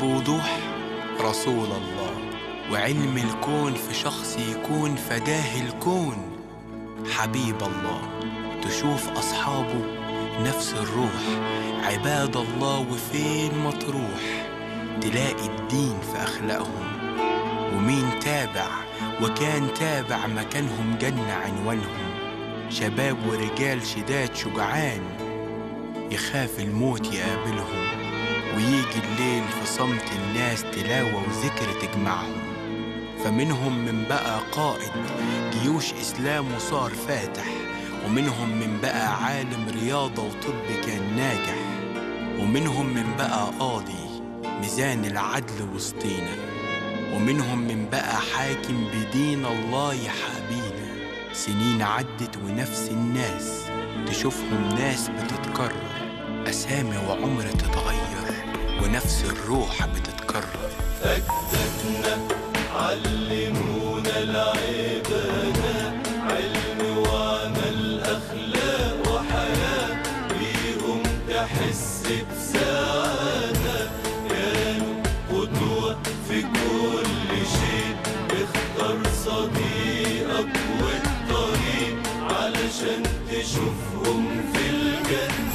بوضوح رسول الله، وعلم الكون في شخص يكون فداه الكون حبيب الله. تشوف أصحابه نفس الروح عباد الله، وفين ما تروح تلاقي الدين في أخلاقهم. ومين تابع وكان تابع مكانهم جنة عنوانهم، شباب ورجال شداد شجعان يخاف الموت يقابلهم، ويجي الليل في صمت الناس تلاوة وذكر تجمعهم. فمنهم من بقى قائد جيوش إسلام وصار فاتح، ومنهم من بقى عالم رياضة وطب كان ناجح، ومنهم من بقى قاضي ميزان العدل وسطينا، ومنهم من بقى حاكم بدين الله يحابينا. سنين عدت ونفس الناس تشوفهم ناس بتتكرر، أسامي وعمر تتغير ونفس الروح بتتكرر. أجدادنا علمونا العبادة، علم وعمل أخلاق وحياة، بيهم تحس بسعادة، كانوا قدوة في كل شيء. اختار صديقك والطريق علشان تشوفهم في الجنة.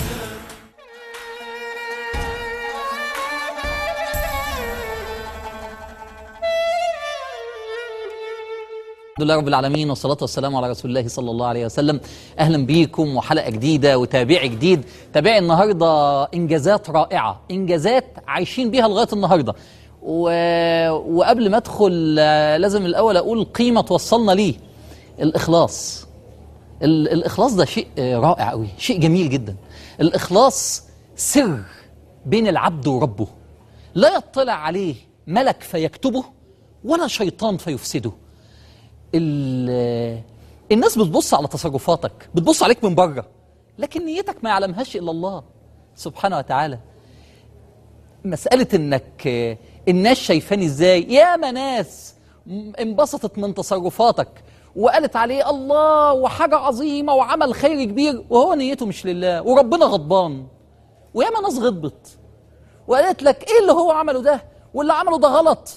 الحمد لله رب العالمين، والصلاة والسلام على رسول الله صلى الله عليه وسلم. أهلا بيكم وحلقة جديدة وتابع جديد. تابع النهاردة إنجازات رائعة، إنجازات عايشين بيها لغاية النهاردة. وقبل ما أدخل لازم الأول أقول قيمة توصلنا ليه: الإخلاص. الإخلاص ده شيء رائع قوي، شيء جميل جدا. الإخلاص سر بين العبد وربه، لا يطلع عليه ملك فيكتبه ولا شيطان فيفسده. الناس بتبص على تصرفاتك، بتبص عليك من بره، لكن نيتك ما يعلمهاش إلا الله سبحانه وتعالى. مسألة إنك الناس شايفاني إزاي، ياما ناس انبسطت من تصرفاتك وقالت عليه الله وحاجة عظيمة وعمل خير كبير، وهو نيته مش لله وربنا غضبان. وياما ناس غضبت وقالت لك إيه اللي هو عمله ده، واللي عمله ده غلط،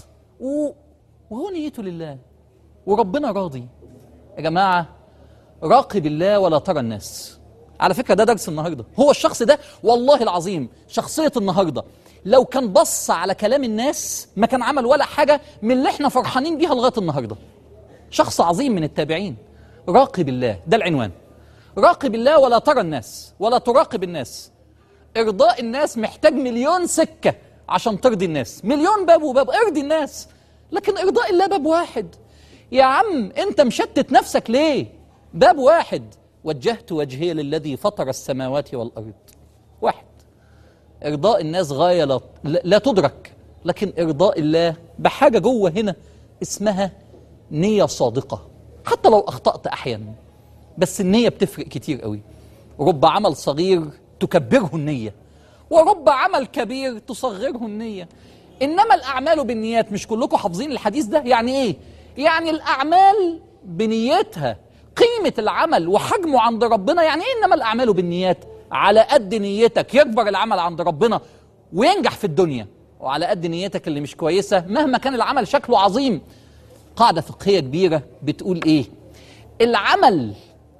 وهو نيته لله وربنا راضي. يا جماعة راقب الله ولا ترى الناس. على فكرة ده درس النهاردة. هو الشخص ده والله العظيم شخصية النهاردة لو كان بص على كلام الناس ما كان عمل ولا حاجة من اللي احنا فرحانين بيها لغاية النهاردة. شخص عظيم من التابعين. راقب الله، ده العنوان. راقب الله ولا ترى الناس، ولا تراقب الناس. إرضاء الناس محتاج مليون سكة عشان ترضي الناس، مليون باب وباب ارضي الناس، لكن إرضاء الله باب واحد. يا عم انت مشتت نفسك ليه؟ باب واحد: وجهت وجهي للذي فطر السماوات والأرض. واحد. إرضاء الناس غاية لا تدرك، لكن إرضاء الله بحاجة جوه هنا اسمها نية صادقة، حتى لو أخطأت أحيانا، بس النية بتفرق كتير قوي. رب عمل صغير تكبره النية، ورب عمل كبير تصغره النية. إنما الأعمال بالنيات. مش كلكم حافظين الحديث ده؟ يعني إيه؟ يعني الأعمال بنيتها، قيمة العمل وحجمه عند ربنا. يعني إيه إنما الأعمال بالنيات؟ على قد نيتك يكبر العمل عند ربنا وينجح في الدنيا، وعلى قد نيتك اللي مش كويسة مهما كان العمل شكله عظيم. قاعدة فقهية كبيرة بتقول إيه؟ العمل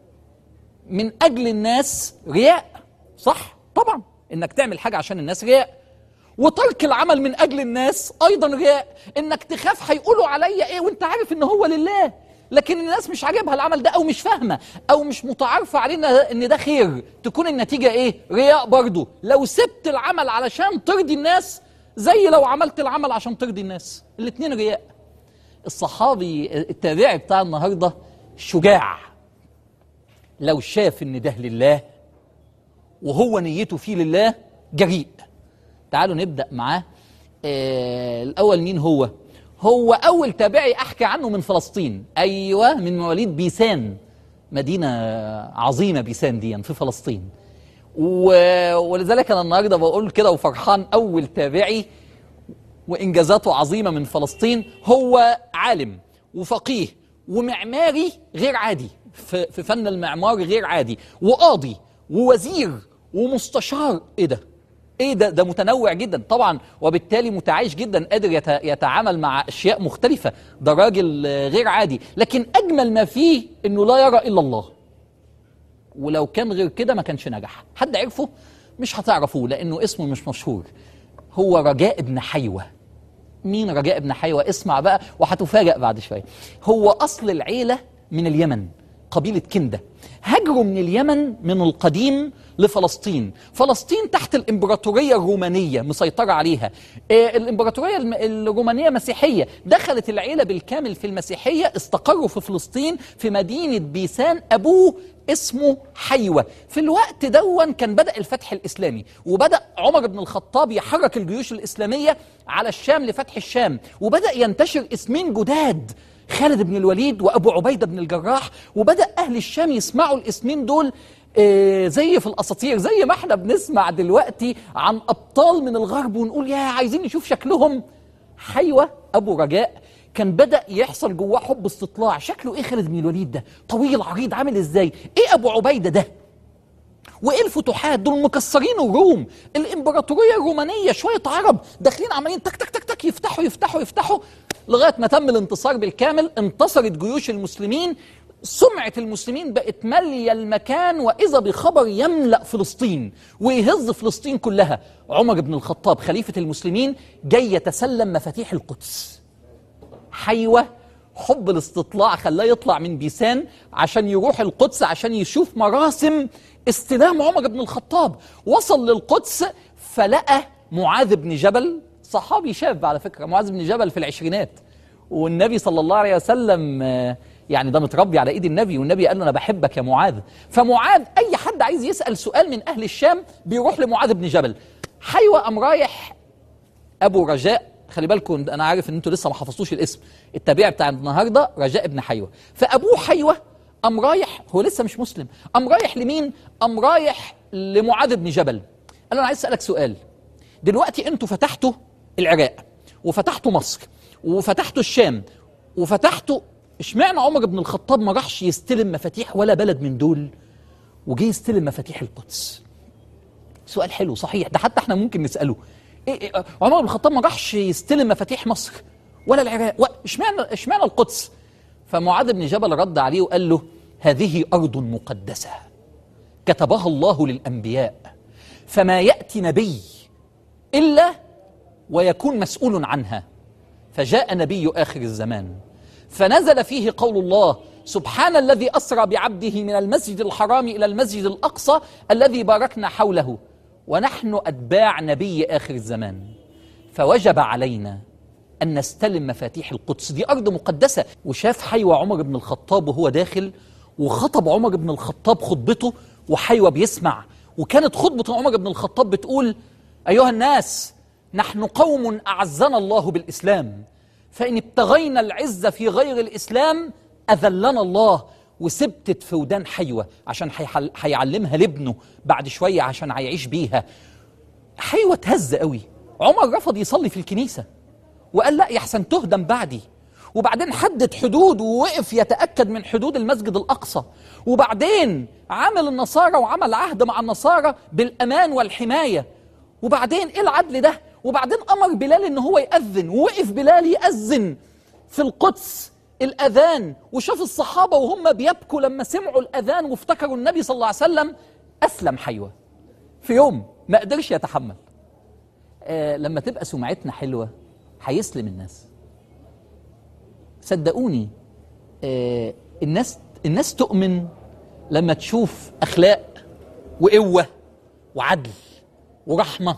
من أجل الناس رياء، صح؟ طبعا إنك تعمل حاجة عشان الناس رياء. وترك العمل من أجل الناس أيضا رياء، إنك تخاف هيقولوا عليا إيه وإنت عارف إن هو لله، لكن الناس مش عاجبها العمل ده، أو مش فاهمة، أو مش متعارفة علينا إن ده خير، تكون النتيجة إيه؟ رياء برضو. لو سبت العمل علشان ترضي الناس زي لو عملت العمل عشان ترضي الناس، الاتنين رياء. الصحابي التابعي بتاع النهاردة شجاع، لو شاف إن ده لله وهو نيته فيه لله جريء. تعالوا نبدأ معاه. الأول مين هو؟ هو أول تابعي أحكي عنه من فلسطين. أيوة، من مواليد بيسان، مدينة عظيمة بيسان دي في فلسطين. ولذلك أنا النهاردة بقول كده وفرحان، أول تابعي وإنجازاته عظيمة من فلسطين. هو عالم وفقيه ومعماري غير عادي، في فن المعمار غير عادي، وقاضي ووزير ومستشار. إيه ده؟ ايه ده متنوع جدا طبعا، وبالتالي متعايش جدا، قادر يتعامل مع اشياء مختلفه، ده راجل غير عادي. لكن اجمل ما فيه انه لا يرى الا الله، ولو كان غير كده ما كانش نجح. حد عرفه؟ مش هتعرفوه لانه اسمه مش مشهور. هو رجاء بن حيوة. مين رجاء بن حيوة؟ اسمع بقى وهتفاجأ بعد شويه. هو اصل العيله من اليمن، قبيله كنده، هاجروا من اليمن من القديم لفلسطين. فلسطين تحت الإمبراطورية الرومانية مسيطرة عليها. الإمبراطورية الرومانية مسيحية، دخلت العيلة بالكامل في المسيحية، استقروا في فلسطين في مدينة بيسان. أبوه اسمه حيوة. في الوقت دون كان بدأ الفتح الإسلامي، وبدأ عمر بن الخطاب يحرك الجيوش الإسلامية على الشام لفتح الشام، وبدأ ينتشر اسمين جداد، خالد بن الوليد وأبو عبيدة بن الجراح. وبدأ أهل الشام يسمعوا الاسمين دول زي في الأساطير، زي ما احنا بنسمع دلوقتي عن أبطال من الغرب ونقول يا عايزين نشوف شكلهم. حيوة أبو رجاء كان بدأ يحصل جواه حب استطلاع، شكله ايه خالد بن الوليد ده؟ طويل عريض عامل ازاي؟ ايه أبو عبيدة ده؟ وايه الفتوحات دول؟ مكسرين الروم، الامبراطوريه الرومانيه، شويه عرب داخلين عمالين تك تك تك تك يفتحوا لغايه ما تم الانتصار بالكامل. انتصرت جيوش المسلمين، سمعه المسلمين بقت ماليه المكان، واذا بخبر يملا فلسطين ويهز فلسطين كلها. عمر بن الخطاب خليفه المسلمين جاي يتسلم مفاتيح القدس. حيوة حب الاستطلاع خلاه يطلع من بيسان عشان يروح القدس عشان يشوف مراسم استلام عمر بن الخطاب. وصل للقدس فلقى معاذ بن جبل، صحابي شاب على فكرة، معاذ بن جبل في العشرينات، والنبي صلى الله عليه وسلم يعني ده متربي على ايد النبي، والنبي قال له انا بحبك يا معاذ. فمعاذ اي حد عايز يسأل سؤال من اهل الشام بيروح لمعاذ بن جبل. حيوة قام رايح ابو رجاء، خلي بالكم انا عارف ان انتوا لسه ما حفظتوش الاسم، التابع بتاع النهارده رجاء بن حيوة. فابوه حيوة قام رايح، هو لسه مش مسلم، قام رايح لمين؟ قام رايح لمعاذ بن جبل، قال له انا عايز اسالك سؤال. دلوقتي انتوا فتحتوا العراق وفتحتوا مصر وفتحتوا الشام وفتحتوا، اشمعنى عمر بن الخطاب ما راحش يستلم مفاتيح ولا بلد من دول وجه يستلم مفاتيح القدس؟ سؤال حلو صحيح، ده حتى احنا ممكن نساله. إيه عمر بن الخطاب ما راحش يستلم مفاتيح مصر ولا العراق، اشمعنى القدس؟ فمعاذ بن جبل رد عليه وقال له هذه أرض مقدسة كتبها الله للأنبياء، فما يأتي نبي إلا ويكون مسؤول عنها. فجاء نبي آخر الزمان فنزل فيه قول الله سبحان الذي أسرى بعبده من المسجد الحرام إلى المسجد الأقصى الذي باركنا حوله، ونحن أتباع نبي آخر الزمان، فوجب علينا أن نستلم مفاتيح القدس، دي أرض مقدسة. وشاف حيوة عمر بن الخطاب وهو داخل، وخطب عمر بن الخطاب خطبته وحيوة بيسمع. وكانت خطبة عمر بن الخطاب بتقول أيها الناس نحن قوم أعزنا الله بالإسلام، فإن ابتغينا العزة في غير الإسلام أذلنا الله. وثبتت في ودان حيوة عشان هيعلمها لابنه بعد شوية عشان هيعيش بيها. حيوة تهز قوي. عمر رفض يصلي في الكنيسة وقال لا يحسن تهدم بعدي، وبعدين حدد حدود ووقف يتأكد من حدود المسجد الأقصى، وبعدين عمل النصارى وعمل عهد مع النصارى بالأمان والحماية، وبعدين إيه العدل ده؟ وبعدين أمر بلال إن هو يأذن، ووقف بلال يأذن في القدس الأذان، وشاف الصحابة وهم بيبكوا لما سمعوا الأذان وافتكروا النبي صلى الله عليه وسلم. أسلم حيوة في يوم ما قدرش يتحمل. لما تبقى سمعتنا حلوة هيسلم الناس، صدقوني. الناس تؤمن لما تشوف أخلاق وقوة وعدل ورحمة،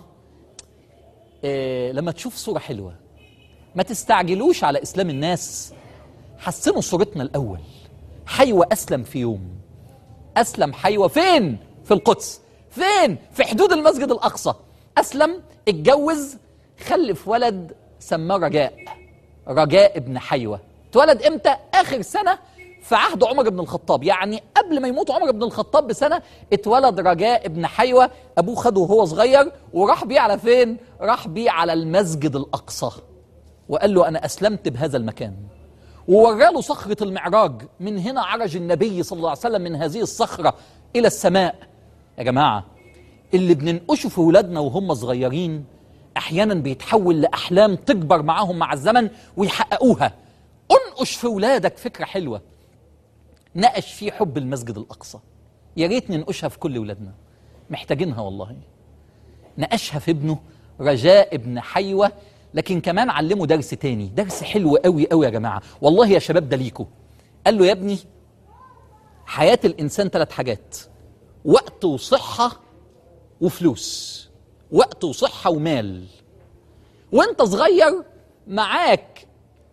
لما تشوف صورة حلوة. ما تستعجلوش على إسلام الناس، حسنوا صورتنا الأول. حيوة أسلم في يوم، أسلم حيوة فين؟ في القدس. فين؟ في حدود المسجد الأقصى. أسلم، اتجوز، خلف ولد سماه رجاء ابن حيوة. اتولد امتى؟ آخر سنة في عهد عمر بن الخطاب، يعني قبل ما يموت عمر بن الخطاب بسنة اتولد رجاء ابن حيوة. أبوه خده وهو صغير وراح بيه على فين؟ راح بيه على المسجد الأقصى وقال له أنا أسلمت بهذا المكان، ووراله صخرة المعراج. من هنا عرج النبي صلى الله عليه وسلم من هذه الصخرة إلى السماء. يا جماعة اللي بننقشه في ولادنا وهم صغيرين احيانا بيتحول لاحلام تكبر معاهم مع الزمن ويحققوها. انقش في ولادك فكره حلوه، نقش فيه حب المسجد الاقصى. يا ريت ننقشها في كل ولادنا، محتاجينها والله. نقشها في ابنه رجاء ابن حيوه، لكن كمان علمه درس تاني، درس حلو قوي قوي يا جماعه والله يا شباب، ده ليكوا. قال له يا ابني حياه الانسان 3 حاجات: وقت وصحه وفلوس. وقت وصحه ومال. وانت صغير معاك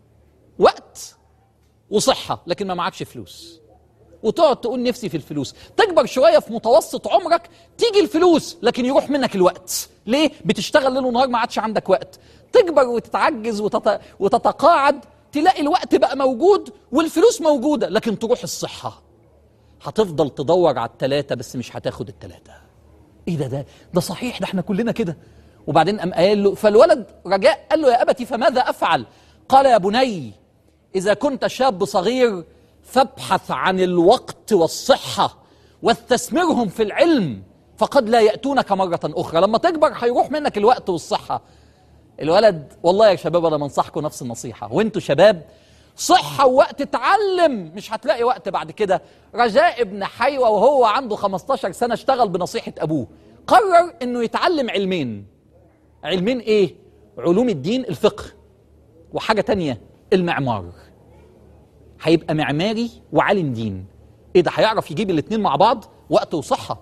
وقت وصحه لكن ما معكش فلوس، وتقعد تقول نفسي في الفلوس. تكبر شويه في متوسط عمرك تيجي الفلوس لكن يروح منك الوقت. ليه؟ بتشتغل ليل ونهار ما عادش عندك وقت. تكبر وتتعجز وتتقاعد تلاقي الوقت بقى موجود والفلوس موجوده لكن تروح الصحه. هتفضل تدور على ال3 بس مش هتاخد ال3. ايه ده صحيح، ده احنا كلنا كده. وبعدين قام قال له، فالولد رجاء قال له يا ابتي فماذا افعل؟ قال يا بني اذا كنت شاب صغير فابحث عن الوقت والصحه واستثمرهم في العلم فقد لا ياتونك مره اخرى. لما تكبر هيروح منك الوقت والصحه. الولد والله يا شباب انا بنصحكم نفس النصيحه، وانتوا شباب صحه ووقت اتعلم، مش هتلاقي وقت بعد كده. رجاء ابن حيوه وهو عنده 15 سنه اشتغل بنصيحه ابوه، قرر انه يتعلم علمين. علمين ايه؟ علوم الدين، الفقه، وحاجه تانية المعمار. هيبقى معماري وعالم دين. ايه ده؟ هيعرف يجيب الاتنين مع بعض، وقت وصحه.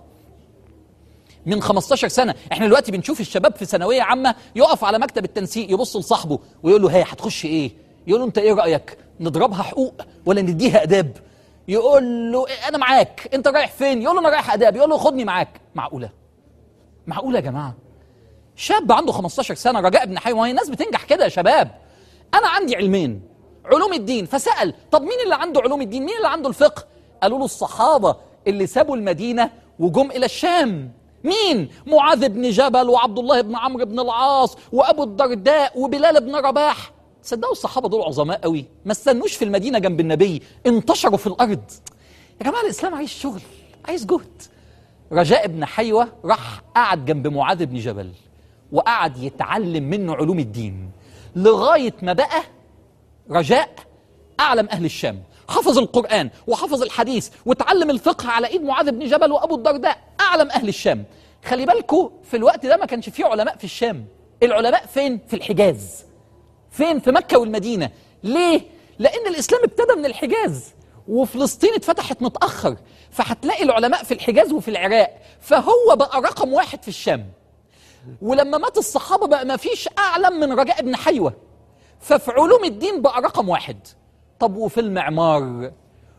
من 15 سنه. احنا دلوقتي بنشوف الشباب في ثانويه عامه يقف على مكتب التنسيق يبص لصاحبه ويقول له هي هتخش ايه؟ يقول له انت ايه رايك؟ نضربها حقوق ولا نديها اداب؟ يقول له إيه انا معاك، انت رايح فين؟ يقول له انا رايح اداب. يقول له خدني معاك. معقوله؟ معقوله يا جماعه؟ شاب عنده 15 سنه رجاء ابن حيوه، هي الناس بتنجح كده يا شباب. انا عندي علمين، علوم الدين. فسال طب مين اللي عنده علوم الدين؟ مين اللي عنده الفقه؟ قالوا له الصحابه اللي سابوا المدينه وجم الى الشام. مين؟ معاذ بن جبل وعبد الله بن عمرو بن العاص وابو الدرداء وبلال بن رباح. صدقوا الصحابه دول عظماء قوي، ما استنوش في المدينه جنب النبي، انتشروا في الارض. يا جماعه الاسلام عايز شغل، عايز جهد. رجاء بن حيوه راح قعد جنب معاذ بن جبل وقعد يتعلم منه علوم الدين لغايه ما بقى رجاء اعلم اهل الشام. حفظ القرآن وحفظ الحديث وتعلم الفقه على ايد معاذ بن جبل وابو الدرداء، اعلم اهل الشام. خلي بالكوا في الوقت ده ما كانش فيه علماء في الشام. العلماء فين؟ في الحجاز. فين؟ في مكة والمدينة. ليه؟ لأن الإسلام ابتدى من الحجاز وفلسطين اتفتحت متأخر، فهتلاقي العلماء في الحجاز وفي العراق، فهو بقى رقم 1 في الشام. ولما مات الصحابة بقى ما فيش أعلم من رجاء بن حيوة، ففي علوم الدين بقى رقم 1. طب وفي المعمار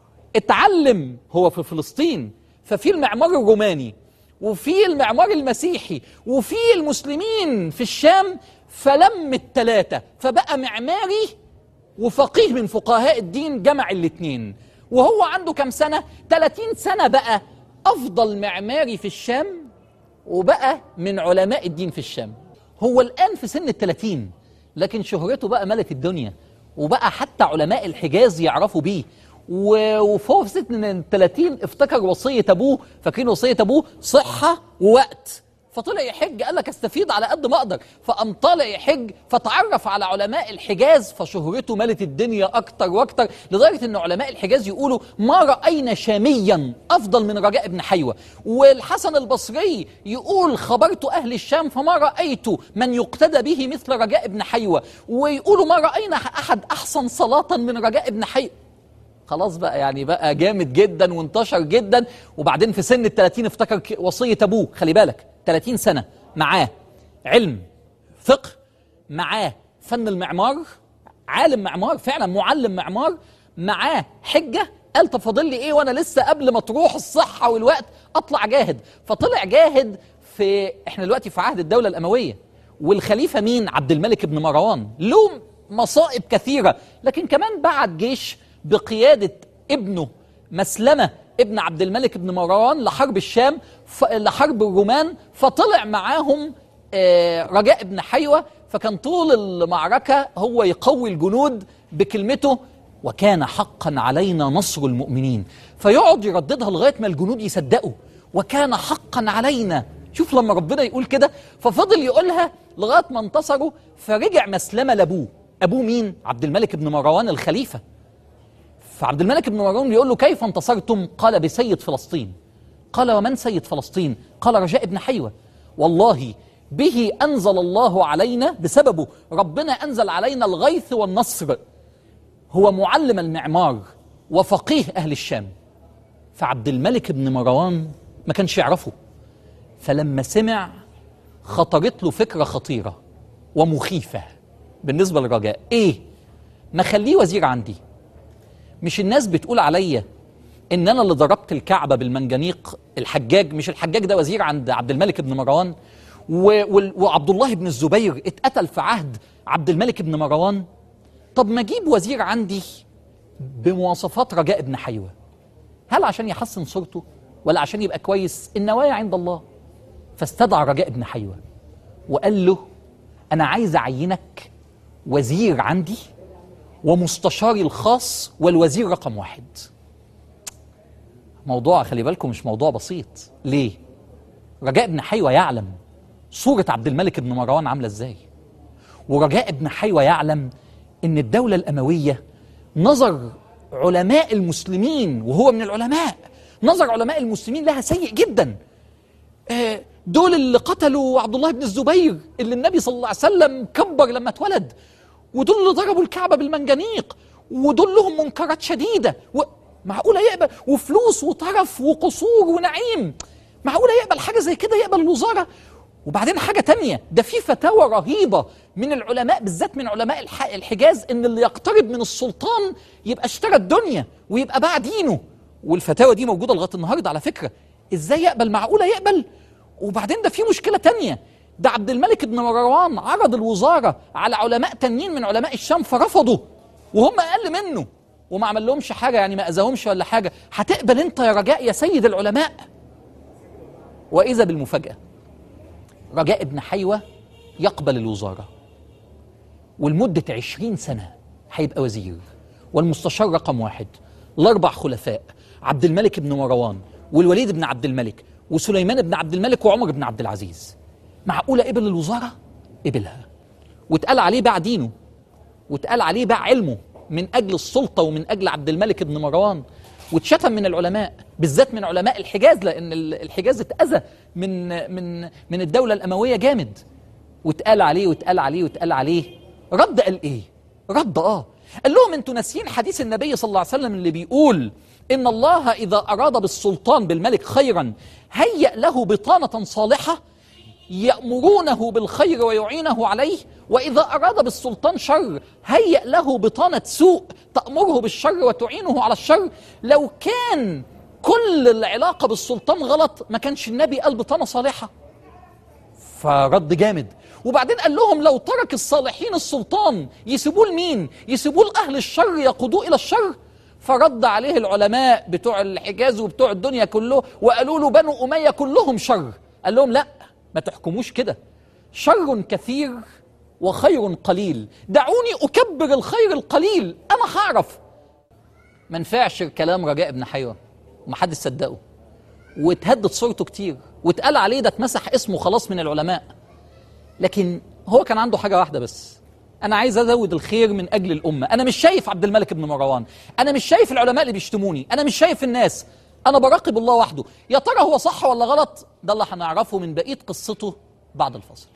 اتعلم هو في فلسطين، ففي المعمار الروماني وفي المعمار المسيحي وفي المسلمين في الشام، فلم ال3 فبقى معماري وفقيه من فقهاء الدين، جمع الاتنين. وهو عنده كم سنة؟ 30 سنة بقى أفضل معماري في الشام وبقى من علماء الدين في الشام. هو الآن في سن ال30 لكن شهرته بقى ملك الدنيا، وبقى حتى علماء الحجاز يعرفوا بيه. وفوق في سن ال30 افتكر وصية أبوه. فاكرين وصية أبوه؟ صحة ووقت. فطلع يحج، قال لك استفيد على قد ما اقدر. فقام طالع يحج فتعرف على علماء الحجاز، فشهرته ملت الدنيا اكتر واكتر، لدرجه ان علماء الحجاز يقولوا ما راينا شاميا افضل من رجاء بن حيوه. والحسن البصري يقول خبرت اهل الشام فما رايت من يقتدى به مثل رجاء بن حيوه. ويقولوا ما راينا احد احسن صلاه من رجاء بن حيوه. خلاص بقى يعني بقى جامد جدا وانتشر جدا. وبعدين في سن ال30 افتكر وصيه ابوه. خلي بالك 30 سنة معاه علم فقه، معاه فن المعمار، عالم معمار فعلا، معلم معمار، معاه حجة. قال طب فاضل لي ايه وانا لسه قبل ما تروح الصحة والوقت اطلع جاهد. فطلع جاهد. في احنا دلوقتي في عهد الدولة الأموية، والخليفة مين؟ عبد الملك بن مروان. له مصائب كثيرة، لكن كمان بعت جيش بقيادة ابنه مسلمة ابن عبد الملك بن مروان لحرب الشام، لحرب الرومان. فطلع معاهم رجاء بن حيوة. فكان طول المعركة هو يقوي الجنود بكلمته وكان حقا علينا نصر المؤمنين. فيقعد يرددها لغاية ما الجنود يصدقوا وكان حقا علينا. شوف لما ربنا يقول كده، ففضل يقولها لغايه ما انتصروا، فرجع مسلمه لابوه. ابوه مين؟ عبد الملك بن مروان الخليفه. فعبد الملك بن مروان بيقول له كيف انتصرتم؟ قال بسيد فلسطين. قال ومن سيد فلسطين؟ قال رجاء بن حيوة. والله به أنزل الله علينا، بسببه ربنا أنزل علينا الغيث والنصر. هو معلم المعمار وفقيه أهل الشام. فعبد الملك بن مروان ما كانش يعرفه، فلما سمع خطرت له فكرة خطيرة ومخيفة بالنسبة للرجاء. إيه؟ ما خليه وزير عندي. مش الناس بتقول عليا إن أنا اللي ضربت الكعبة بالمنجنيق؟ الحجاج، مش الحجاج ده وزير عند عبد الملك بن مروان؟ وعبد الله بن الزبير اتقتل في عهد عبد الملك بن مروان. طب ما اجيب وزير عندي بمواصفات رجاء بن حيوة، هل عشان يحسن صورته ولا عشان يبقى كويس؟ النوايا عند الله. فاستدعى رجاء بن حيوة وقال له أنا عايز أعينك وزير عندي ومستشاري الخاص والوزير رقم 1. موضوع خلي بالكم مش موضوع بسيط. ليه؟ رجاء بن حيوة يعلم صورة عبد الملك بن مروان عاملة ازاي، ورجاء بن حيوة يعلم ان الدولة الأموية نظر علماء المسلمين، وهو من العلماء، نظر علماء المسلمين لها سيء جدا. دول اللي قتلوا عبد الله بن الزبير اللي النبي صلى الله عليه وسلم كبر لما اتولد، ودول اللي ضربوا الكعبة بالمنجنيق، ودول لهم منكرات شديدة. معقولة يقبل؟ وفلوس وطرف وقصور ونعيم، معقولة يقبل حاجة زي كده؟ يقبل الوزارة؟ وبعدين حاجة تانية، ده في فتاوى رهيبة من العلماء، بالذات من علماء الحجاز، ان اللي يقترب من السلطان يبقى اشترى الدنيا ويبقى باع دينه. والفتاوى دي موجودة لغاية النهاردة على فكرة. ازاي يقبل؟ معقولة يقبل؟ وبعدين ده في مشكلة تانية، ده عبد الملك بن مروان عرض الوزارة على علماء تانيين من علماء الشام فرفضوا، وهم أقل منه وما عمل لهمش حاجة، يعني ما أذاهمش ولا حاجة. هتقبل انت يا رجاء يا سيد العلماء؟ وإذا بالمفاجأة، رجاء بن حيوة يقبل الوزارة، ولمدة 20 سنة هيبقى وزير والمستشار رقم 1. الأربع خلفاء عبد الملك بن مروان والوليد بن عبد الملك وسليمان بن عبد الملك وعمر بن عبد العزيز. معقولة قبل الوزارة؟ قبلها، واتقال عليه باع دينه، واتقال عليه باع علمه من أجل السلطة ومن أجل عبد الملك بن مروان، واتشتم من العلماء، بالذات من علماء الحجاز، لأن الحجاز اتأذى من الدولة الأموية جامد. واتقال عليه واتقال عليه واتقال عليه. رد قال إيه؟ رد قال لهم انتوا ناسيين حديث النبي صلى الله عليه وسلم اللي بيقول إن الله إذا أراد بالسلطان بالملك خيرا هيأ له بطانة صالحة يأمرونه بالخير ويعينه عليه، وإذا أراد بالسلطان شر هيأ له بطانة سوء تأمره بالشر وتعينه على الشر. لو كان كل العلاقة بالسلطان غلط ما كانش النبي قال بطانة صالحة. فرد جامد. وبعدين قال لهم لو ترك الصالحين السلطان يسيبوه لمين؟ يسيبوه لأهل الشر يقودوه إلى الشر. فرد عليه العلماء بتوع الحجاز وبتوع الدنيا كله وقالوا له بنو أمية كلهم شر. قال لهم لا، ما تحكموش كده، شر كثير وخير قليل، دعوني أكبر الخير القليل، أنا هعرف. ما نفعش كلام رجاء بن حيوة ومحدش صدقه، واتهدد صورته كتير، واتقال عليه ده اتمسح اسمه خلاص من العلماء. لكن هو كان عنده حاجة واحدة بس، أنا عايز أزود الخير من أجل الأمة. أنا مش شايف عبد الملك بن مروان، أنا مش شايف العلماء اللي بيشتموني، أنا مش شايف الناس، أنا براقب الله وحده. يا ترى هو صح ولا غلط؟ ده اللي هنعرفه من بقية قصته بعد الفصل.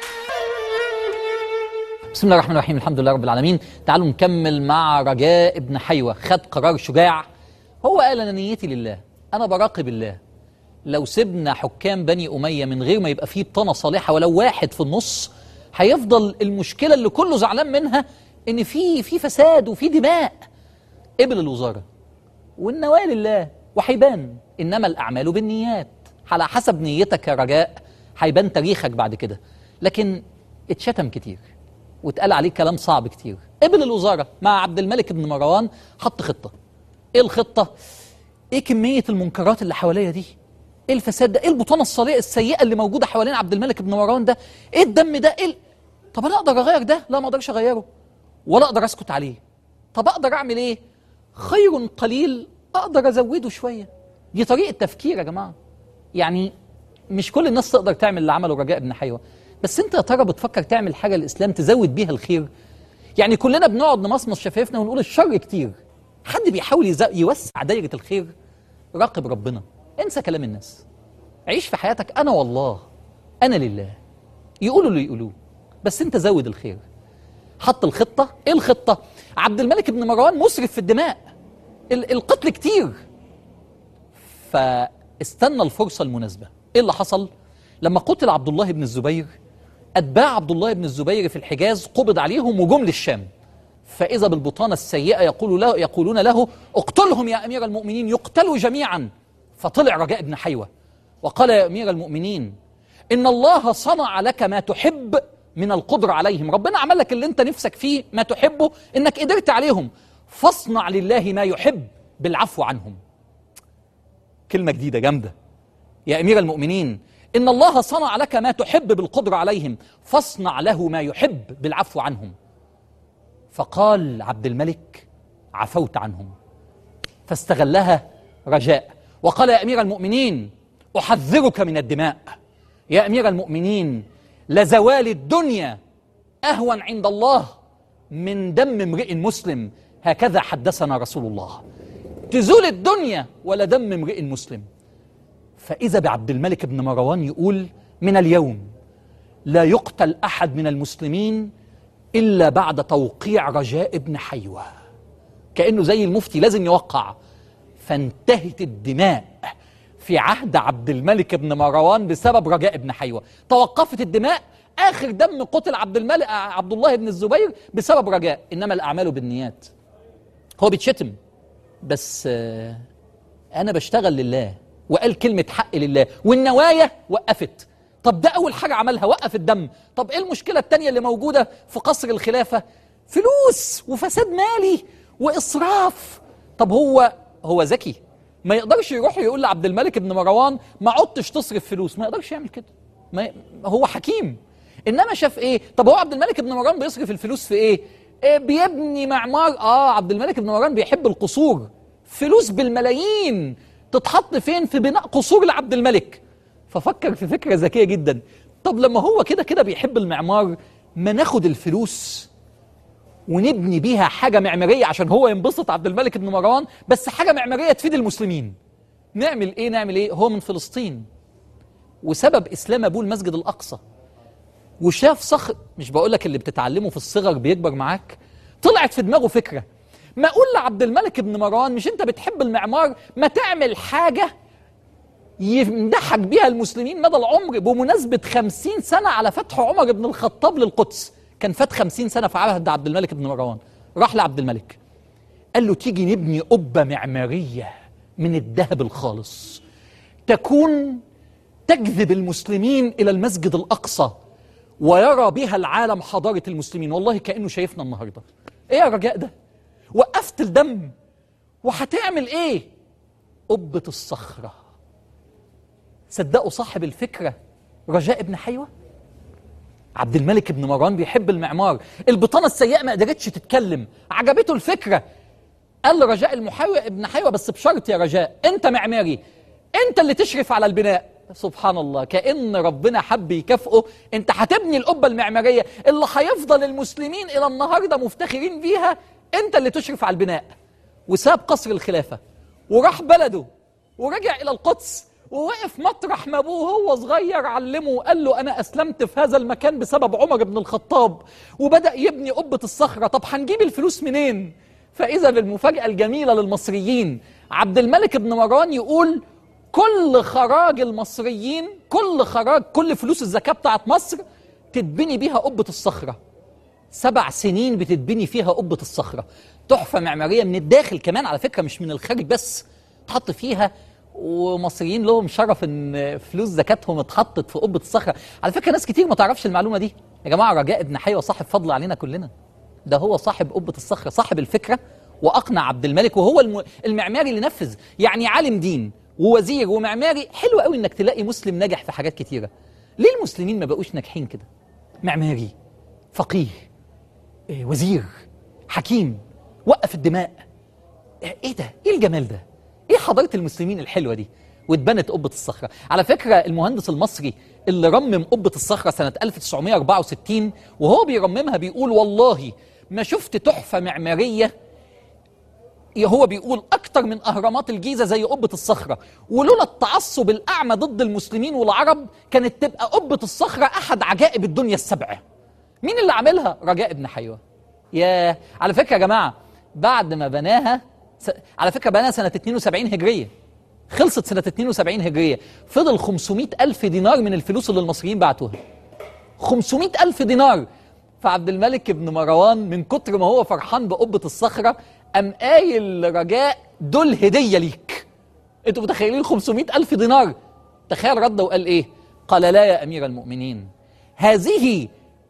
بسم الله الرحمن الرحيم، الحمد لله رب العالمين. تعالوا نكمل مع رجاء بن حيوة. خد قرار شجاع، هو قال أنا نيتي لله، أنا براقب الله. لو سيبنا حكام بني أمية من غير ما يبقى فيه بطانة صالحة ولو واحد في النص، هيفضل المشكلة اللي كله زعلان منها إن في فساد وفي دماء. قبل الوزارة والنوايا لله، وهيبان إنما الأعمال بالنيات، على حسب نيتك يا رجاء هيبان تاريخك بعد كده. لكن اتشتم كتير واتقال عليه كلام صعب كتير. قبل الوزارة مع عبد الملك بن مروان، حط خطة. ايه الخطة؟ ايه كمية المنكرات اللي حواليا دي؟ ايه الفساد ده؟ ايه البطانة السيئة اللي موجودة حوالين عبد الملك بن مروان ده؟ ايه الدم ده؟ ايه طب انا اقدر اغير ده؟ لا، ما اقدرش اغيره ولا اقدر اسكت عليه. طب اقدر اعمل ايه؟ خير قليل اقدر ازوده شوية. دي طريقة تفكير يا جماعة. يعني مش كل الناس تقدر تعمل اللي عمله رجاء بن حيوة، بس انت يا ترى بتفكر تعمل حاجة للإسلام تزود بيها الخير؟ يعني كلنا بنقعد نمصمص شفايفنا ونقول الشر كتير، حد بيحاول يوسع دايرة الخير؟ راقب ربنا، انسى كلام الناس، عيش في حياتك أنا والله أنا لله، يقولوا اللي يقولوه، بس انت زود الخير. حط الخطة. ايه الخطة؟ عبد الملك بن مروان مسرف في الدماء، القتل كتير، فاستنى الفرصة المناسبة. ايه اللي حصل؟ لما قتل عبد الله بن الزبير، أتباع عبد الله بن الزبير في الحجاز قبض عليهم وجم للشام، فإذا بالبطانة السيئة يقولون له اقتلهم يا أمير المؤمنين، يقتلوا جميعا. فطلع رجاء بن حيوة وقال يا أمير المؤمنين إن الله صنع لك ما تحب من القدرة عليهم، ربنا عمل لك اللي انت نفسك فيه ما تحبه انك قدرت عليهم، فاصنع لله ما يحب بالعفو عنهم. كلمة جديدة جامدة. يا أمير المؤمنين إن الله صنع لك ما تحب بالقدرة عليهم، فاصنع له ما يحب بالعفو عنهم. فقال عبد الملك عفوت عنهم. فاستغلها رجاء وقال يا أمير المؤمنين أحذرك من الدماء، يا أمير المؤمنين لزوال الدنيا أهون عند الله من دم امرئ مسلم، هكذا حدثنا رسول الله، تزول الدنيا ولا دم امرئ مسلم. فإذا بعبد الملك بن مروان يقول من اليوم لا يقتل أحد من المسلمين إلا بعد توقيع رجاء بن حيوة، كأنه زي المفتي لازم يوقع. فانتهت الدماء في عهد عبد الملك بن مروان بسبب رجاء بن حيوة، توقفت الدماء، آخر دم قتل عبد الله بن الزبير بسبب رجاء. إنما الأعمال بالنيات. هو بيتشتم بس أنا بشتغل لله، وقال كلمة حق لله، والنوايا وقفت. طب ده أول حاجة عملها، وقف الدم. طب إيه المشكلة التانية اللي موجودة في قصر الخلافة؟ فلوس وفساد مالي وإسراف. طب هو ذكي، ما يقدرش يروح يقول لعبد الملك بن مروان ما عدتش تصرف فلوس، ما يقدرش يعمل كده، هو حكيم. إنما شاف إيه؟ طب هو عبد الملك بن مروان بيصرف الفلوس في إيه؟ بيبني معمار. عبد الملك بن مروان بيحب القصور، فلوس بالملايين تتحط فين؟ في بناء قصور لعبد الملك. ففكر في فكرة ذكية جدا. طب لما هو كده بيحب المعمار، ما ناخد الفلوس ونبني بيها حاجة معمارية عشان هو ينبسط عبد الملك بن مروان، بس حاجة معمارية تفيد المسلمين. نعمل ايه؟ هو من فلسطين، وسبب إسلام أبوه المسجد الأقصى، وشاف صخر. مش بقولك اللي بتتعلمه في الصغر بيكبر معاك؟ طلعت في دماغه فكرة، ما أقول لعبد الملك بن مروان مش أنت بتحب المعمار، ما تعمل حاجة يمدحك بيها المسلمين مدى العمر بمناسبة 50 سنة على فتح عمر بن الخطاب للقدس. كان فات 50 سنة في عهد عبد الملك بن مروان. راح لعبد الملك قال له تيجي نبني قبة معمارية من الذهب الخالص تكون تجذب المسلمين إلى المسجد الأقصى ويرى بها العالم حضارة المسلمين. والله كأنه شايفنا النهاردة. ايه يا رجاء ده؟ وقفت الدم وهتعمل ايه؟ قبة الصخرة. صدقوا صاحب الفكرة رجاء بن حيوة؟ عبد الملك بن مروان بيحب المعمار، البطانة السيئة ما قدرتش تتكلم، عجبته الفكرة. قال لرجاء بن حيوة بس بشرط يا رجاء، انت معماري، انت اللي تشرف على البناء. سبحان الله، كأن ربنا حب يكافئه. انت هتبني القبة المعمارية اللي هيفضل المسلمين الى النهاردة مفتخرين بيها، انت اللي تشرف على البناء. وساب قصر الخلافة وراح بلده ورجع الى القدس، ووقف مطرح ما ابوه هو صغير علمه وقال له انا اسلمت في هذا المكان بسبب عمر بن الخطاب، وبدأ يبني قبة الصخرة. طب هنجيب الفلوس منين؟ فإذا بالمفاجأة الجميلة للمصريين، عبد الملك بن مروان يقول كل خراج المصريين، كل فلوس الزكاة بتاعت مصر تتبني بيها قبة الصخرة. 7 سنين بتتبني فيها قبة الصخرة، تحفة معمارية من الداخل كمان على فكرة، مش من الخارج بس. تحط فيها، ومصريين لهم شرف ان فلوس زكاتهم اتحطت في قبة الصخرة. على فكرة ناس كتير ما تعرفش المعلومة دي يا جماعة. رجاء بن حيوة صاحب فضل علينا كلنا، ده هو صاحب قبة الصخرة، صاحب الفكرة، وأقنع عبد الملك، وهو المعماري اللي نفذ. يعني عالم دين ووزير ومعماري. حلو قوي انك تلاقي مسلم ناجح في حاجات كتيرة. ليه المسلمين ما بقوش ناجحين كده؟ معماري، فقيه، وزير، حكيم، وقف الدماء. ايه ده؟ ايه الجمال ده؟ ايه حضارة المسلمين الحلوة دي؟ واتبنت قبة الصخرة. على فكرة المهندس المصري اللي رمم قبة الصخرة سنة 1964 وهو بيرممها بيقول والله ما شفت تحفة معمارية، هو بيقول أكتر من أهرامات الجيزة زي قبة الصخرة، ولولا التعصب الأعمى ضد المسلمين والعرب كانت تبقى قبة الصخرة أحد عجائب الدنيا السبعة. مين اللي عاملها؟ رجاء بن حيوة. يا على فكرة يا جماعة بعد ما بناها على فكرة بناها سنة 72 هجرية، خلصت سنة 72 هجرية، فضل 500 ألف دينار من الفلوس اللي المصريين بعتوها. 500 ألف دينار. فعبد الملك بن مروان من كتر ما هو فرحان بقبة الصخرة قام قايل رجاء دول هدية ليك. انتوا متخيلين 500 ألف دينار؟ تخيل رد وقال ايه؟ قال لا يا أمير المؤمنين، هذه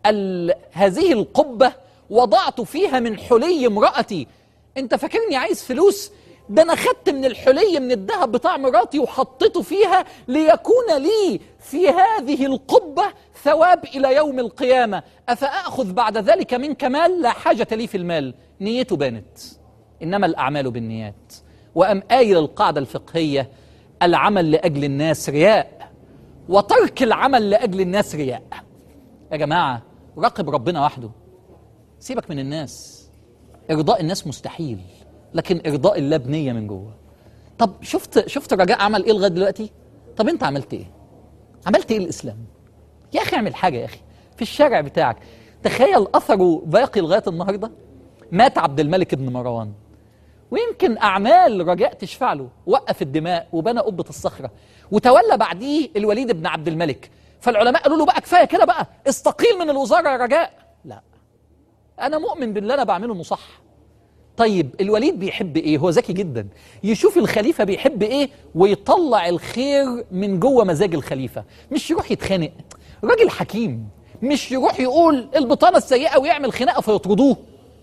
القبة وضعت فيها من حلي امرأتي. انت فاكرني عايز فلوس؟ ده انا خدت من الحلي من الذهب بتاع مراتي وحطيته فيها ليكون لي في هذه القبة ثواب إلى يوم القيامة، أفأخذ بعد ذلك منك مال؟ لا حاجة لي في المال. نيته بانت، إنما الأعمال بالنيات. وأم قايل القاعدة الفقهية العمل لأجل الناس رياء، وترك العمل لأجل الناس رياء. يا جماعة راقب ربنا وحده، سيبك من الناس. إرضاء الناس مستحيل، لكن إرضاء الله بنية من جوه. طب شفت رجاء عمل إيه لغاية دلوقتي؟ طب أنت عملت إيه؟ عملت إيه الإسلام؟ يا أخي اعمل حاجة يا أخي في الشارع بتاعك. تخيل أثره باقي لغاية النهاردة. مات عبد الملك بن مروان ويمكن أعمال رجاء تشفع له، وقف الدماء وبنى قبة الصخرة، وتولى بعديه الوليد بن عبد الملك. فالعلماء قالوا له بقى كفاية كده بقى، استقيل من الوزارة يا رجاء. لا، أنا مؤمن باللي أنا بعمله إنه صح. طيب الوليد بيحب إيه؟ هو ذكي جدا، يشوف الخليفة بيحب إيه ويطلع الخير من جوه مزاج الخليفة، مش يروح يتخانق. راجل حكيم، مش يروح يقول البطانة السيئة ويعمل خناقة فيطردوه.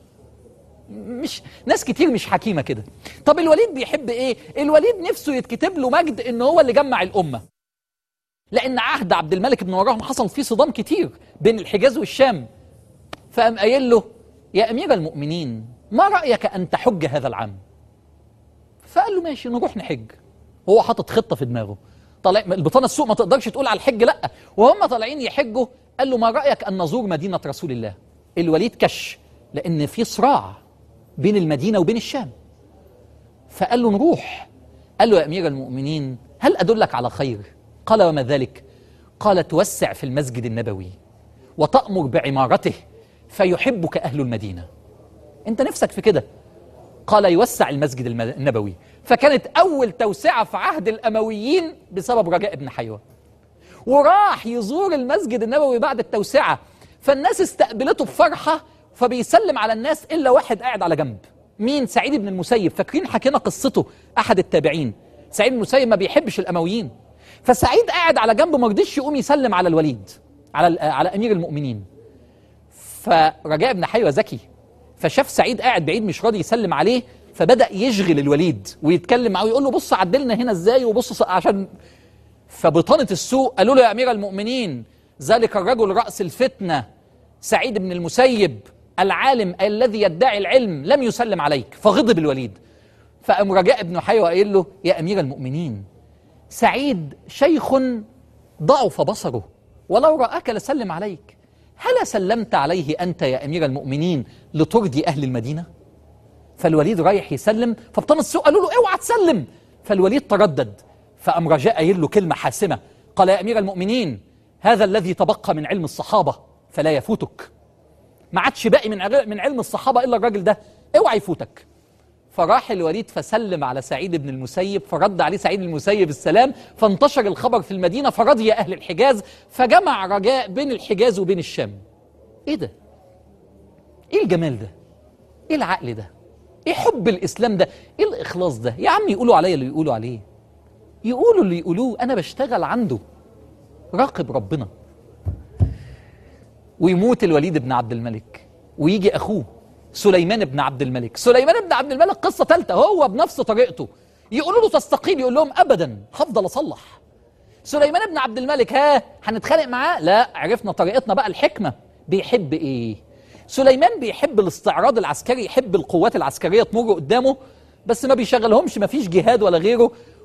مش ناس كتير مش حكيمة كده. طب الوليد بيحب إيه؟ الوليد نفسه يتكتب له مجد إن هو اللي جمع الأمة، لأن عهد عبد الملك بن مروان حصل فيه صدام كتير بين الحجاز والشام. فقام قايل له يا أمير المؤمنين ما رأيك أن تحج هذا العام؟ فقال له ماشي نروح نحج. هو حاطط خطة في دماغه، طالع البطانة السوق ما تقدرش تقول على الحج لأ، وهم طالعين يحجوا قال له ما رأيك أن نزور مدينة رسول الله؟ الوليد كش، لأن في صراع بين المدينة وبين الشام. فقال له نروح. قال له يا أمير المؤمنين هل أدلك على خير؟ قال وما ذلك؟ قال توسع في المسجد النبوي وتأمر بعمارته فيحبك أهل المدينة. أنت نفسك في كده؟ قال يوسع المسجد النبوي. فكانت أول توسعة في عهد الأمويين بسبب رجاء بن حيوة. وراح يزور المسجد النبوي بعد التوسعة، فالناس استقبلته بفرحة، فبيسلم على الناس إلا واحد قاعد على جنب. مين؟ سعيد بن المسيب. فاكرين حكينا قصته أحد التابعين. سعيد بن المسيب ما بيحبش الأمويين، فسعيد قاعد على جنب ما رضيش يقوم يسلم على الوليد على أمير المؤمنين. فرجاء بن حيوة ذكي، فشاف سعيد قاعد بعيد مش راضي يسلم عليه، فبدأ يشغل الوليد ويتكلم معه ويقول له بص عدلنا هنا ازاي وبص عشان. فبطانة السوق قالوا له يا أمير المؤمنين ذلك الرجل رأس الفتنة سعيد بن المسيب العالم الذي يدعي العلم لم يسلم عليك. فغضب الوليد. فقام رجاء بن حيوة قايل له يا أمير المؤمنين سعيد شيخ ضعف بصره ولو رآك لسلم عليك، هل سلمت عليه أنت يا أمير المؤمنين لترضي أهل المدينة؟ فالوليد رايح يسلم، فبطان السوق قالوا له اوعى تسلم. فالوليد تردد، فقام رجاء قايل له كلمة حاسمة، قال يا أمير المؤمنين هذا الذي تبقى من علم الصحابة فلا يفوتك. ما عادش باقي من علم الصحابة إلا الراجل ده، اوعى يفوتك. فراح الوليد فسلم على سعيد بن المسيب، فرد عليه سعيد بن المسيب السلام، فانتشر الخبر في المدينة، فرضي أهل الحجاز، فجمع رجاء بين الحجاز وبين الشام. ايه ده؟ ايه الجمال ده؟ ايه العقل ده؟ ايه حب الإسلام ده؟ ايه الإخلاص ده؟ يا عم يقولوا عليا اللي يقولوا عليه، يقولوا اللي يقولوه، أنا بشتغل عنده. راقب ربنا. ويموت الوليد بن عبد الملك ويجي أخوه سليمان بن عبد الملك. سليمان بن عبد الملك قصة ثالثة، هو بنفس طريقته. يقولوا له تستقيل، يقول لهم أبدا هفضل أصلح. سليمان بن عبد الملك هنتخانق معاه؟ لا، عرفنا طريقتنا بقى، الحكمة. بيحب إيه؟ سليمان بيحب الاستعراض العسكري، يحب القوات العسكرية تمر قدامه، بس ما بيشغلهمش، ما فيش جهاد ولا غيره،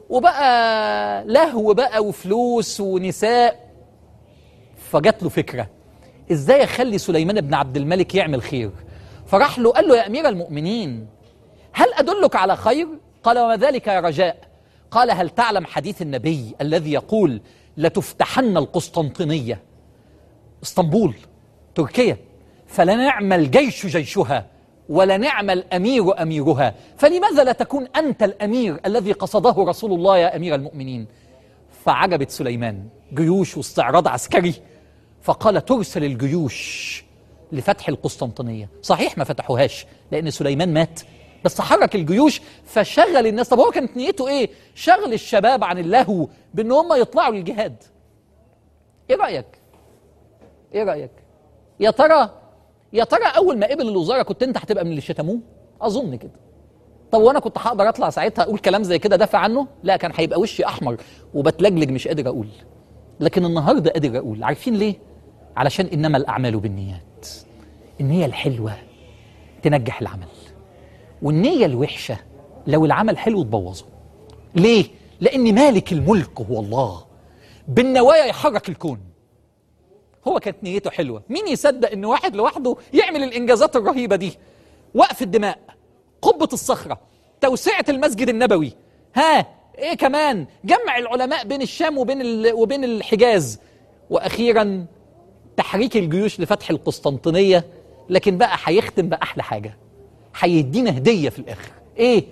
وبقى لهو بقى وفلوس ونساء. فجات له فكرة ازاي اخلي سليمان بن عبد الملك يعمل خير. فراح له قال له يا امير المؤمنين هل ادلك على خير؟ قال وما ذلك يا رجاء؟ قال هل تعلم حديث النبي الذي يقول لتفتحن القسطنطينية، اسطنبول تركيا، فلنعم الجيش جيشها ولنعم الأمير أميرها، فلماذا لا تكون أنت الأمير الذي قصده رسول الله يا أمير المؤمنين؟ فعجبت سليمان جيوش واستعراض عسكري، فقال ترسل الجيوش لفتح القسطنطينية. صحيح ما فتحوهاش لأن سليمان مات، بس حرك الجيوش فشغل الناس. طب هو كانت نيته إيه؟ شغل الشباب عن اللهو بأن هم يطلعوا للجهاد. إيه رأيك؟ إيه رأيك؟ يا ترى أول ما قبل الوزارة كنت أنت هتبقى من اللي شتموه؟ أظن كده. طب وأنا كنت هقدر أطلع ساعتها أقول كلام زي كده دافع عنه؟ لا، كان هيبقى وشي أحمر وبتلجلج مش قادر أقول. لكن النهاردة قادر أقول. عارفين ليه؟ علشان إنما الأعمال بالنيات. النية الحلوة تنجح العمل، والنية الوحشة لو العمل حلو تبوظه. ليه؟ لأن مالك الملك هو الله، بالنوايا يحرك الكون. هو كانت نيته حلوة، مين يصدق إن واحد لوحده يعمل الإنجازات الرهيبة دي؟ وقف الدماء، قبة الصخرة، توسعة المسجد النبوي، إيه كمان؟ جمع العلماء بين الشام وبين الحجاز، وأخيرا تحريك الجيوش لفتح القسطنطينية. لكن بقى هيختم بأحلى حاجة، هيدينا هدية في الآخر. إيه؟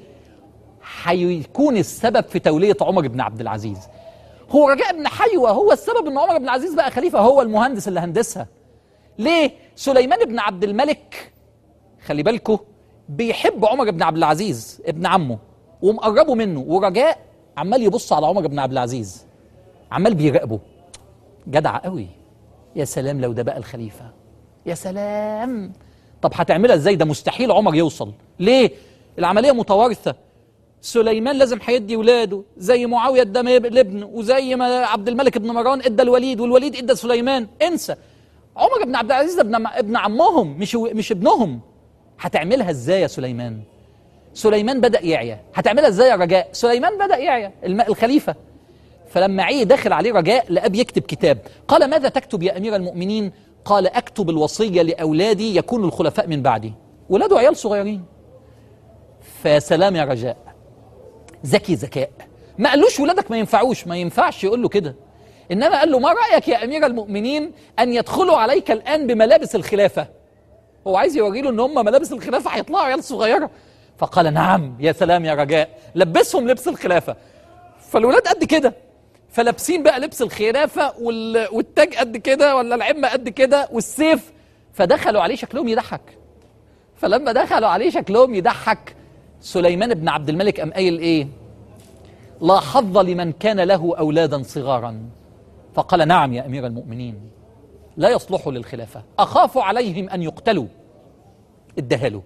هيكون السبب في تولية عمر بن عبد العزيز. هو رجاء بن حيوة هو السبب ان عمر بن العزيز بقى خليفة، هو المهندس اللي هندسها. ليه؟ سليمان بن عبد الملك خلي بالكو بيحب عمر بن عبد العزيز ابن عمه ومقربه منه، ورجاء عمال يبص على عمر بن عبد العزيز، عمال بيراقبه. جدع قوي، يا سلام لو ده بقى الخليفة، يا سلام. طب هتعملها ازاي؟ ده مستحيل عمر يوصل. ليه؟ العملية متوارثة. سليمان لازم هيدي ولاده، زي معاوية ادى لابنه، وزي ما عبد الملك بن مروان ادى الوليد، والوليد ادى سليمان. انسى. عمر بن عبد العزيز ابن عمهم مش ابنهم. هتعملها ازاي يا سليمان؟ سليمان بدأ يعيا. هتعملها ازاي يا رجاء؟ سليمان بدأ يعيا الخليفة. فلما عيه دخل عليه رجاء لقاه بيكتب كتاب. قال ماذا تكتب يا أمير المؤمنين؟ قال أكتب الوصية لأولادي يكونوا الخلفاء من بعدي. ولاده عيال صغيرين. فيا سلام يا رجاء، ذكي ذكاء. ما قالوش ولادك ما ينفعوش، ما ينفعش يقول له كده، إنما قال له ما رأيك يا أمير المؤمنين أن يدخلوا عليك الآن بملابس الخلافة؟ هو عايز يوري له إن هم ملابس الخلافة هيطلعوا عيال صغيرة. فقال نعم يا سلام يا رجاء، لبسهم لبس الخلافة. فالولاد قد كده، فلابسين بقى لبس الخلافة والتاج قد كده، ولا العمة قد كده، والسيف. فدخلوا عليه شكلهم يضحك. فلما دخلوا عليه شكلهم يضحك، سليمان بن عبد الملك قام قايل ايه؟ لا حظ لمن كان له اولادا صغارا. فقال نعم يا امير المؤمنين، لا يصلحوا للخلافه، اخاف عليهم ان يقتلوا. اداها له.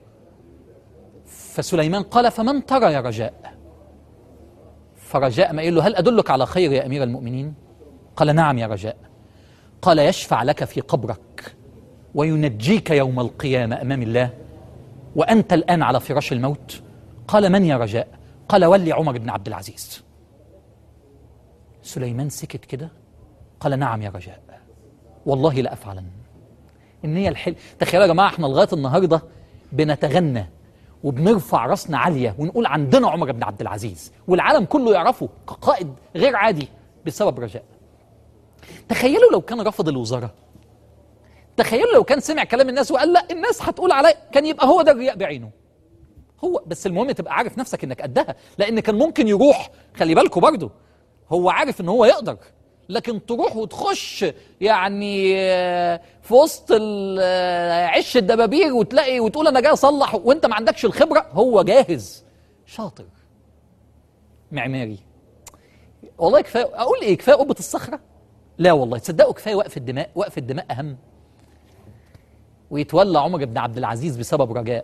فسليمان قال فمن ترى يا رجاء؟ فرجاء ما قال له هل ادلك على خير يا امير المؤمنين؟ قال نعم يا رجاء. قال يشفع لك في قبرك وينجيك يوم القيامه امام الله وانت الان على فراش الموت. قال من يا رجاء؟ قال ولي عمر بن عبد العزيز. سليمان سكت كده، قال نعم يا رجاء، والله لأفعلن. النية الحلوة. تخيلوا يا جماعة، احنا لغاية النهاردة بنتغنى وبنرفع راسنا عالية ونقول عندنا عمر بن عبد العزيز، والعالم كله يعرفه كقائد غير عادي بسبب رجاء. تخيلوا لو كان رفض الوزارة، تخيلوا لو كان سمع كلام الناس وقال لا الناس هتقول علي، كان يبقى هو ده الرياء بعينه. هو بس المهم تبقى عارف نفسك انك قدها، لان كان ممكن يروح. خلي بالكوا برضه، هو عارف ان هو يقدر، لكن تروح وتخش يعني في وسط عش الدبابير وتلاقي وتقول انا جاي اصلح وانت ما عندكش الخبره. هو جاهز، شاطر، معماري. والله كفايه اقول ايه؟ كفايه قبه الصخره؟ لا والله تصدقوا كفايه وقف الدماء. وقف الدماء اهم. ويتولى عمر بن عبد العزيز بسبب رجاء،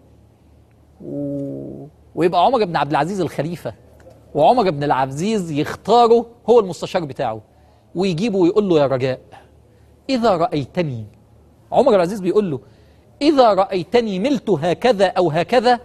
ويبقى عمر بن عبد العزيز الخليفة، وعمر بن العزيز يختاره هو المستشار بتاعه، ويجيبه ويقول له يا رجاء إذا رأيتني، عمر العزيز بيقول له إذا رأيتني ملت هكذا أو هكذا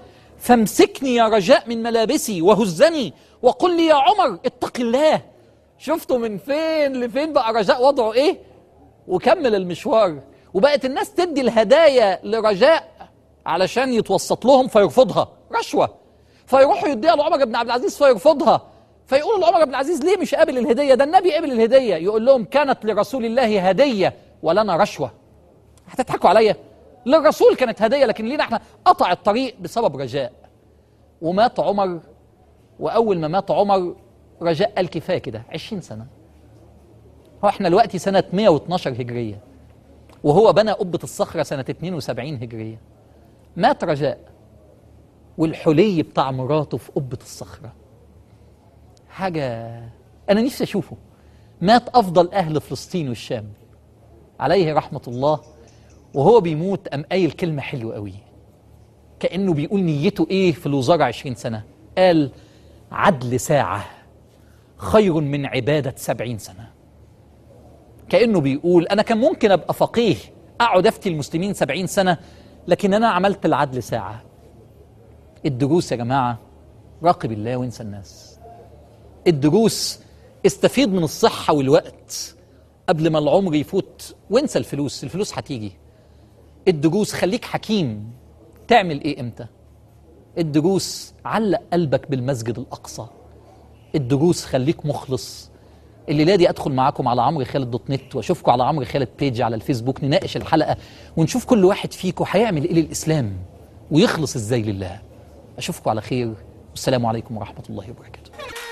فامسكني يا رجاء من ملابسي وهزني وقل لي يا عمر اتق الله. شفتوا من فين لفين بقى رجاء وضعه ايه؟ وكمل المشوار. وبقت الناس تدي الهدايا لرجاء علشان يتوسط لهم فيرفضها، رشوة. فيروحوا يديها لعمر بن عبد العزيز فيرفضها، فيقولوا لعمر بن العزيز ليه مش قابل الهدية؟ ده النبي قابل الهدية. يقول لهم كانت لرسول الله هدية ولنا رشوة. هتضحكوا عليا؟ للرسول كانت هدية لكن لينا احنا قطع الطريق بسبب رجاء. ومات عمر، وأول ما مات عمر رجاء قال كفاية كده 20 سنة. هو احنا دلوقتي سنة 112 هجرية وهو بنى قبة الصخرة سنة 72 هجرية. مات رجاء والحلي بتاع مراته في قبة الصخرة. حاجة أنا نفسي أشوفه. مات أفضل أهل فلسطين والشام عليه رحمة الله، وهو بيموت قام قايل كلمة حلوة قوي كأنه بيقول نيته إيه في الوزارة 20 سنة. قال عدل ساعة خير من عبادة 70 سنة. كأنه بيقول أنا كان ممكن أبقى فقيه أقعد أفتي المسلمين 70 سنة لكن أنا عملت العدل ساعة. الدروس يا جماعة، راقب الله وانسى الناس. الدروس، استفيد من الصحة والوقت قبل ما العمر يفوت وانسى الفلوس، الفلوس هتيجي. الدروس، خليك حكيم تعمل ايه امتى. الدروس، علق قلبك بالمسجد الأقصى. الدروس، خليك مخلص. الليلة دي أدخل معاكم على عمرو خالد دوت نت وأشوفكم على عمرو خالد بيج على الفيسبوك، نناقش الحلقة ونشوف كل واحد فيكم هيعمل إيه للإسلام ويخلص إزاي لله. أشوفكم على خير والسلام عليكم ورحمة الله وبركاته.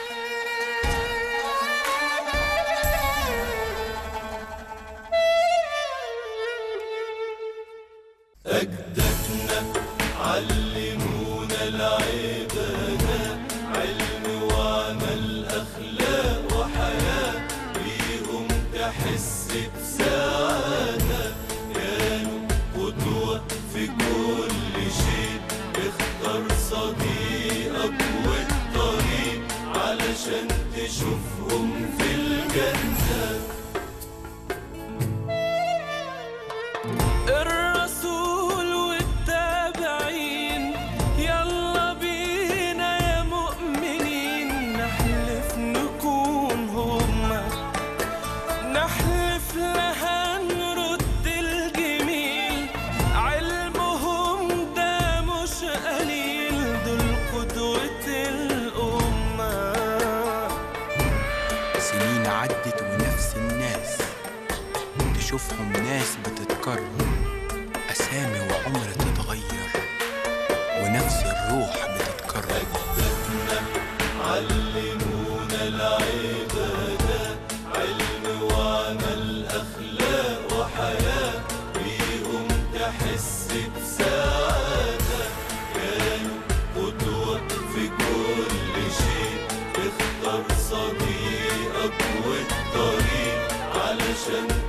أجدادنا علمونا العبادة، علم وعمل أخلاق وحياة، بيهم تحس بسعادة. كانوا قدوة في كل شيء، اختار صديقك والطريق علشان تشوفهم في الجنة. عدت ونفس الناس تشوفهم ناس بتتكرر، أسامي وعمر تتغير ونفس الروح بتتكرر. أجدادنا علمونا العبادة، علم وعمل أخلاق وحياة، بيهم تحس بسعادة. كانوا قدوة في كل شيء، اختار صديقك والطريق علشان